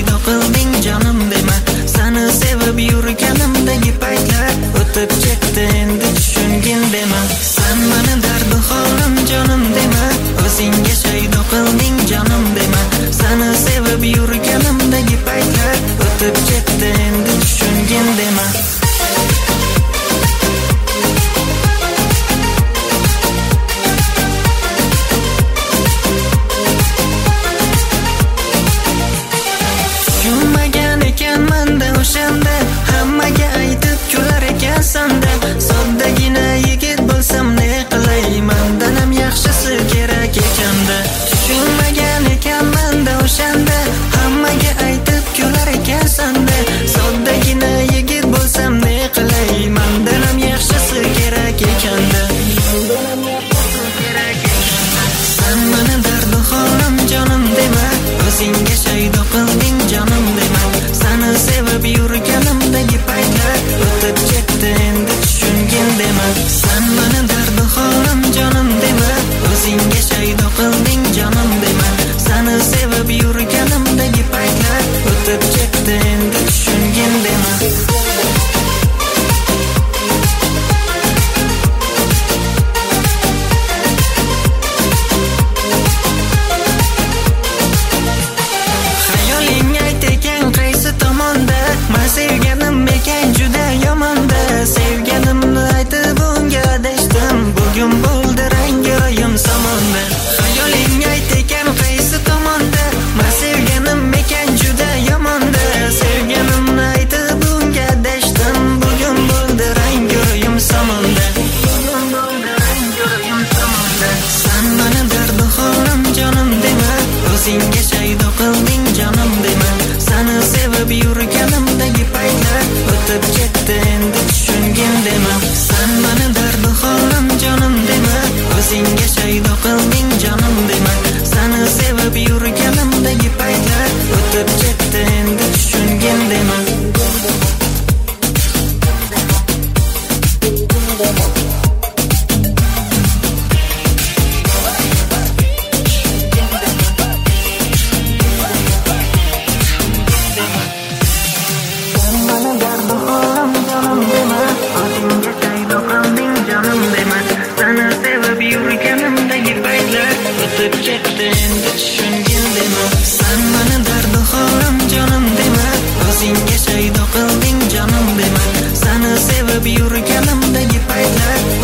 shaydo qilding jonim dema. Seni sevib yurganimdagi paytlar o'tib ketdi endi tushungin dema. Sen meni dardi holim jonim dema. O'zingga shaydo qilding jonim dema. Seni sevib yurganimdagi paytlar o'tib ketdi endi tushungin dema. O'shanda hammaga aytib kular ekansan-da, soddagina yigit bo'lsam ne qilay, mendan ham yaxshisi kerak ekanda. Tushunmagan ekanman-da o'shanda hammaga aytib kular ekansan-da, soddagina yigit bo'lsam ne qilay, mendan ham yaxshisi kerak ekanda. Sen meni dardi holim jonim dema, o'zingga shaydo qilding jonim dema. Seni sevib yurganimdagi paytlar o'tib ketdi endi tushungin dema. Sen meni dardi holim jonim dema. O'zingga shaydo qilding jonim dema. Seni sevib yurganimdagi paytlar o'tib ketdi endi tushungin dema. Sevganim ekan juda yomonda, sevganimni aytib unga adashdim, bugun bo'ldi rangoyim somonda. Xayoling ayt ekan qaysi tomonda, men sevganim ekan juda yomonda, sevganimni aytib unga adashdim, bugun bo'ldi rangoyim somonda. Sen meni dardi holim jonim dema, o'zingga shaydo qilding jonim dema. Seni sevib yurganimdagi paytlar o'tib ketdi endi tushungin dema. Sen meni dardi holim jonim dema. O'zingga shaydo qilding jonim dema. Seni sevib yurganimdagi paytlar o'tib ketdi endi tushungin dema. O'tib ketdi endi tushungin dema. Sen meni dardi holim jonim dema. O'zingga shaydo qilding jonim dema. Seni sevib yurganimdagi paytlar